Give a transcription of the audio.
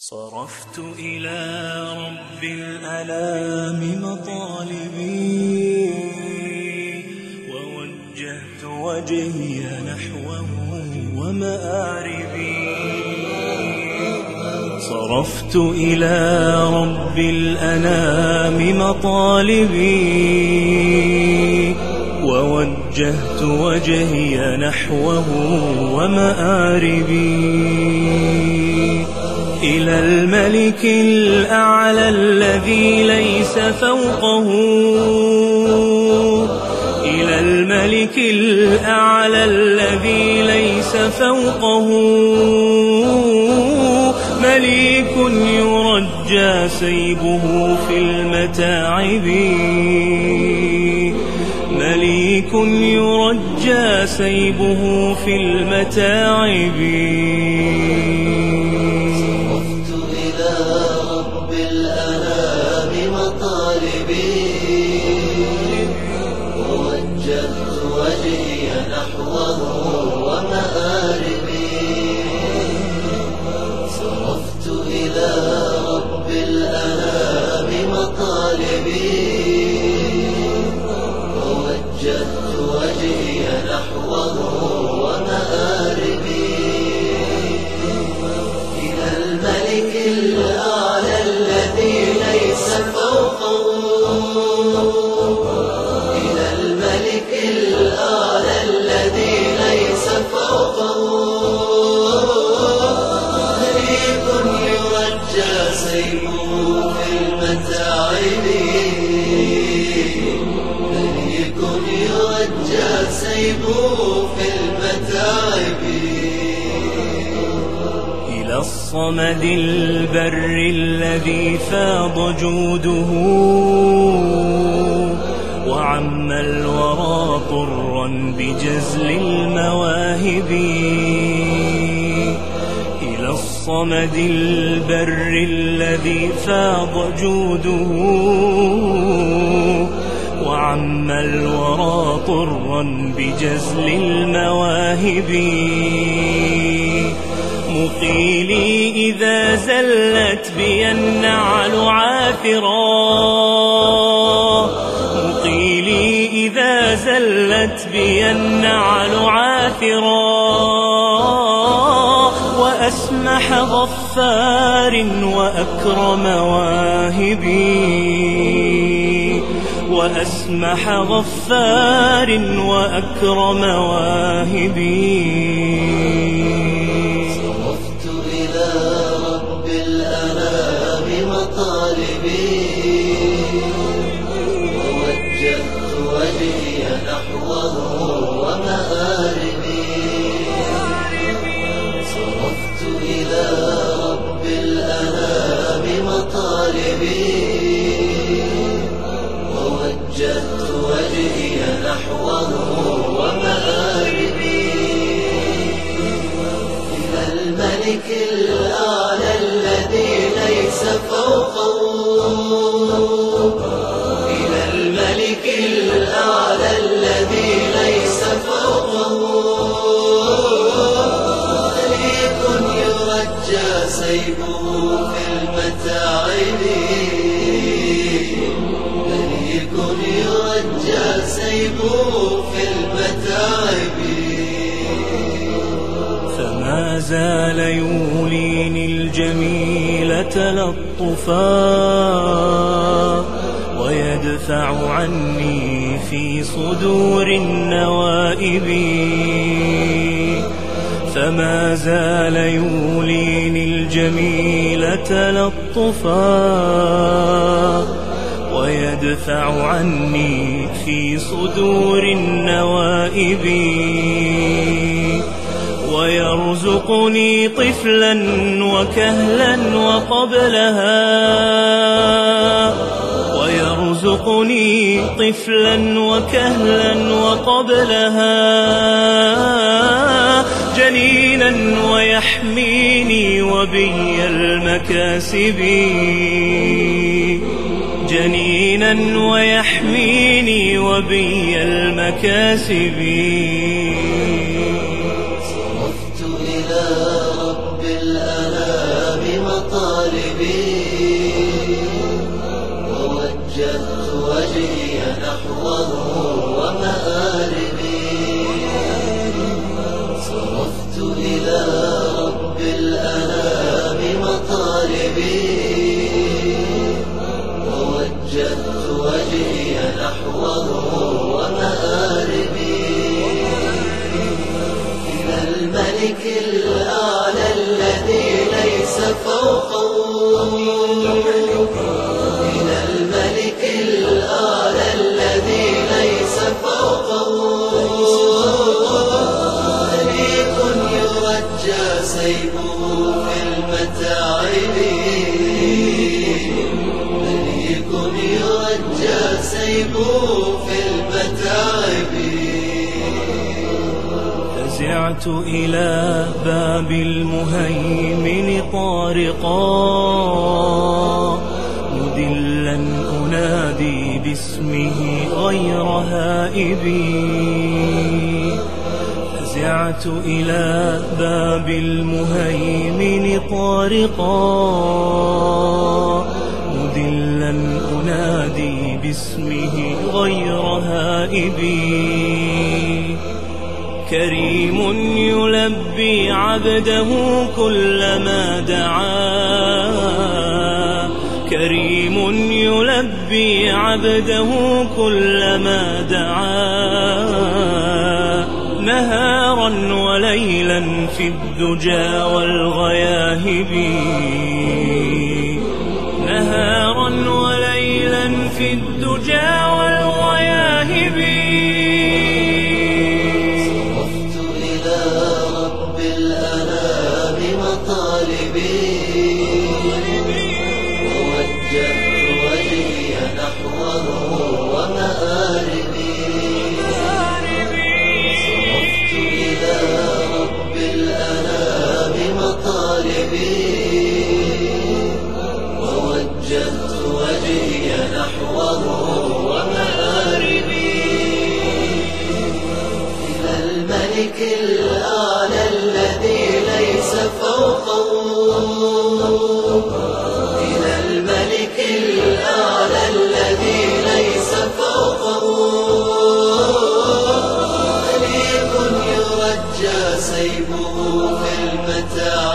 صرفت إلى رب الأنام مطالبي ووجهت وجهي نحوه ومآربي. صرفت إلى رب الأنام مطالبي ووجهت وجهي نحوه ومآربي. إلى الملك الأعلى الذي ليس فوقه، إلى الملك الأعلى الذي ليس فوقه، مليك يرجى سيبه في المتاعب، مليك يرجى سيبه في المتاعب. ووجهت وجهي نحوه ومآربي. صرفت إلى رب الأنام مطالبي ووجهت وجهي نحوه ومآربي. إلى الملك الأعلى الذي ليس فوقه، الأعلى الذي ليس فوقه، مليك يرجى سيبه في المتاعب، مليك يرجى سيبه في المتاعب. إلى الصمد البر الذي فاض جوده وعم الورى طرا بجزل المواهب. إلى الصمد البر الذي فاض جوده وعم الورى طرا بجزل المواهب. مقيلي إذا زلت بي النعل عاثرا، مقيلي إذا زلت بي النعل عاثرا، وأسمح غفار وأكرم واهبي، وأسمح غفار وأكرم واهبي. صرفت إلى رب الأنام مطالبي ووجهت وجهي نحوه ومآربي. صرفت إلى رب الأنام مطالبي ووجهت وجهي نحوه ومآربي. إلى الملك الأعلى الذي ليس فوقه، إلى الملك الأعلى الذي ليس فوقه، مليك يرجى سيبه في المتاعب، مليك يرجى سيبه في المتاعب. فما زال يوليني الجميل تلطفا ويدفع عني في صدور النوائب. فما زال يوليني الجميل تلطفا ويدفع عني في صدور النوائب. ويرزقني طفلا وكهلا وقبلها، ويرزقني طفلا وكهلا وقبلها، جنينا ويحميني وبي المكاسب، جنينا ويحميني وبي المكاسب. صرفت إلى رب الأنام مطالبي فوقه، إلى الملك الأعلى الذي ليس فوقه. مليك يرجى سيفه في المتاعب، مليك يرجى سيفه في المتاعب. فزعت إلى باب المهيمن طارقا، مدلا أنادي باسمه غير هائبي. فزعت إلى باب المهيمن طارقا، مدلا أنادي باسمه غير هائبي. كريم يلبي عبده كلما دعا، كريم يلبي عبده كلما دعا. نهارا وليلا في الدجى والغياهب، نهارا وليلا في الدجى والغياهب. صرفت إلى رب الأنام مطالبي، ووجهت وجهي نحوه ومآربي. صرفت إلى رب الأنام مطالبي، ووجهت وجهي نحوه ومآربي. إلى الملك الأعلى الذي ليس فوقه، إلى الملك الأعلى الذي ليس فوقه. مليك يرجى سيفه في المتاع